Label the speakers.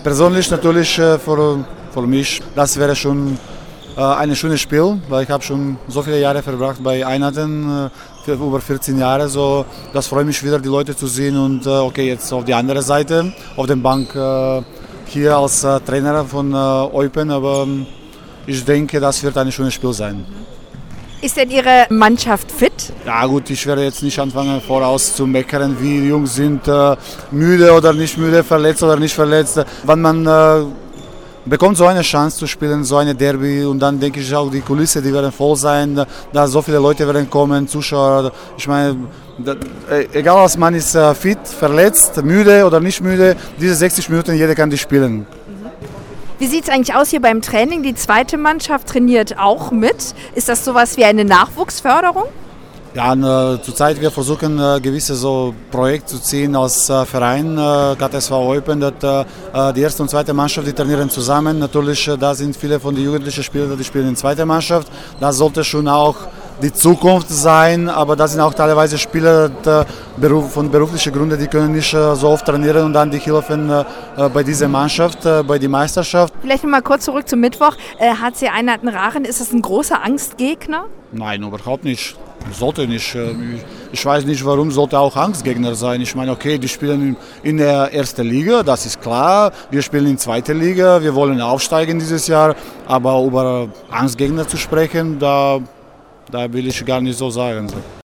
Speaker 1: Persönlich natürlich für mich, das wäre schon ein schönes Spiel, weil ich habe schon so viele Jahre verbracht bei Einheiten, für über 14 Jahre. So, das freut mich wieder, die Leute zu sehen und okay, jetzt auf die andere Seite, auf der Bank hier als Trainer von Eupen, aber ich denke, das wird ein schönes Spiel sein.
Speaker 2: Ist denn Ihre Mannschaft fit?
Speaker 1: Ja gut, ich werde jetzt nicht anfangen voraus zu meckern, wie die Jungs sind, müde oder nicht müde, verletzt oder nicht verletzt. Wenn man bekommt so eine Chance zu spielen, so eine Derby und dann denke ich auch, die Kulisse, die werden voll sein, da so viele Leute werden kommen, Zuschauer. Ich meine, egal was man ist, fit, verletzt, müde oder nicht müde, diese 60 Minuten, jeder kann die spielen.
Speaker 2: Wie sieht es eigentlich aus hier beim Training? Die zweite Mannschaft trainiert auch mit. Ist das sowas wie eine Nachwuchsförderung?
Speaker 1: Ja, zurzeit wir versuchen gewisse so Projekte zu ziehen als Verein, KTSV Eupen, die erste und zweite Mannschaft, die trainieren zusammen. Natürlich, da sind viele von den jugendlichen Spielern, die spielen in der zweiten Mannschaft. Das sollte schon auch die Zukunft sein, aber da sind auch teilweise Spieler von beruflichen Gründen, die können nicht so oft trainieren und dann die helfen bei dieser Mannschaft, bei der Meisterschaft.
Speaker 2: Vielleicht noch mal kurz zurück zum Mittwoch. HC Einheiten Rachen, ist das ein großer Angstgegner?
Speaker 1: Nein, überhaupt nicht. Sollte nicht. Ich weiß nicht, warum sollte auch Angstgegner sein. Ich meine, okay, die spielen in der ersten Liga, das ist klar. Wir spielen in der zweiten Liga, wir wollen aufsteigen dieses Jahr. Aber über Angstgegner zu sprechen, da will ich gar nicht so sagen.